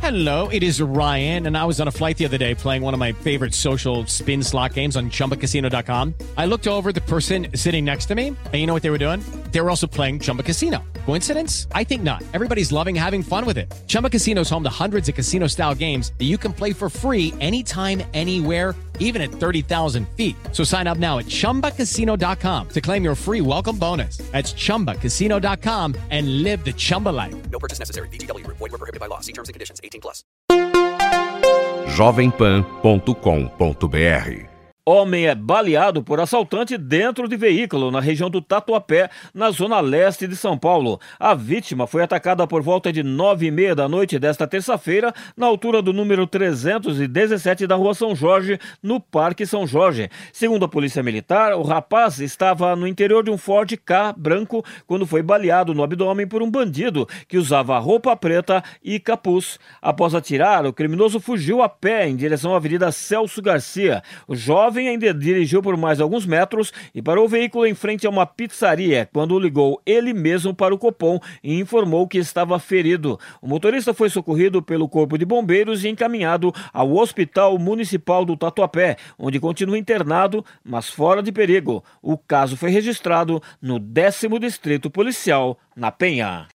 Hello, it is Ryan, and I was on a flight the other day playing one of my favorite social spin slot games on ChumbaCasino.com. I looked over at the person sitting next to me, and you know what they were doing? They were also playing Chumba Casino. Coincidence? I think not. Everybody's loving having fun with it. Chumba Casino is home to hundreds of casino-style games that you can play for free anytime, anywhere, even at 30,000 feet. So sign up now at ChumbaCasino.com to claim your free welcome bonus. That's ChumbaCasino.com and live the Chumba life. No purchase necessary. VGW. Void where prohibited by law. See terms and conditions. 18+. jovempan.com.br. Homem é baleado por assaltante dentro de veículo na região do Tatuapé, na zona leste de São Paulo. A vítima foi atacada por volta de 9h30 da noite desta terça-feira, na altura do número 317 da Rua São Jorge, no Parque São Jorge. Segundo a Polícia Militar, o rapaz estava no interior de um Ford Ka branco quando foi baleado no abdômen por um bandido que usava roupa preta e capuz. Após atirar, o criminoso fugiu a pé em direção à Avenida Celso Garcia. O jovem ainda dirigiu por mais alguns metros e parou o veículo em frente a uma pizzaria quando ligou ele mesmo para o Copom e informou que estava ferido. O motorista foi socorrido pelo Corpo de Bombeiros e encaminhado ao Hospital Municipal do Tatuapé, onde continua internado, mas fora de perigo. O caso foi registrado no 10º Distrito Policial, na Penha.